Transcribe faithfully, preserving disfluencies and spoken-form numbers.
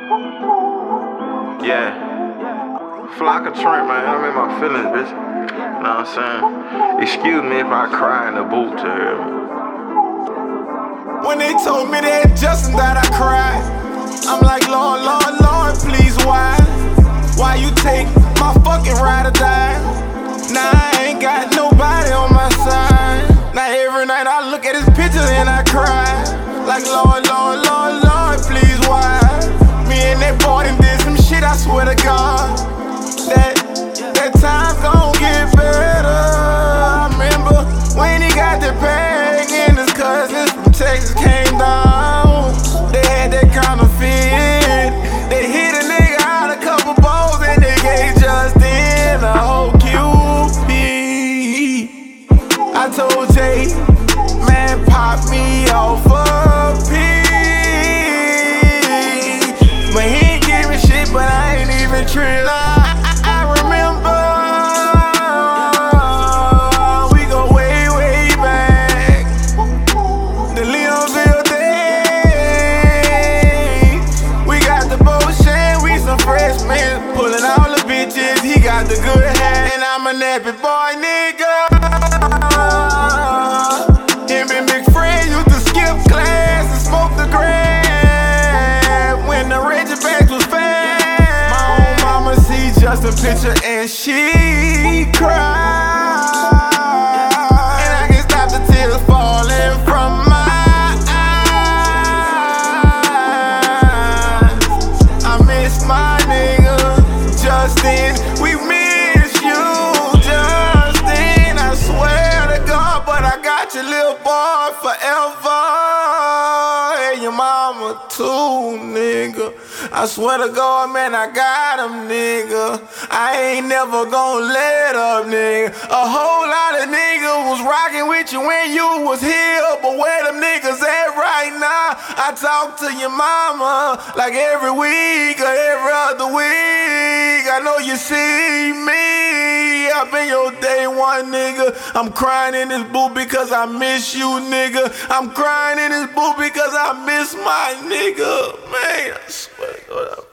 Yeah. Flocka Trent, man. I'm in my feelings, bitch. Know what I'm saying? Excuse me if I cry in the boot to her. When they told me that Justin that I cried, I'm like, Lord, Lord, Lord, please, why? Why you take my fucking ride or die? Now I ain't got nobody on my side. Now every night I look at his picture and I cry. Like, Lord, Lord, Lord, Lord, please, why? Me and that boy done did some shit, I swear to God. That, that time's gon' get better. I remember when he got the bag and his cousins from Texas came down. They had that kind of fit. They hit a nigga out a couple balls and they gave Justin a whole Q P. I told Jay, man, pop me off a P. But he ain't give me shit, but I ain't even trill. I, I remember we go way, way back. The Leonville days. We got the bullshit, we some freshmen. Pulling all the bitches, he got the good hat. And I'm a nappy boy, nigga. Him and Big Fred used to skip class and smoke the grass when the Razorbacks was fast. My own mama see just a picture and she cried. And I can't stop the tears falling from my eyes. I miss my nigga Justin. We miss you, Justin. I swear to God, but I got your little boy forever. And your mama too, nigga. I swear to God, man, I got him, nigga. I ain't never gonna let up, nigga. A whole lot of niggas was rocking with you when you was here, but where them niggas at right now? I talk to your mama like every week or every other week. I know you see me. I've been your day one, nigga. I'm crying in this booth because I miss you, nigga. I'm crying in this booth because I miss my nigga. Man, I swear to God.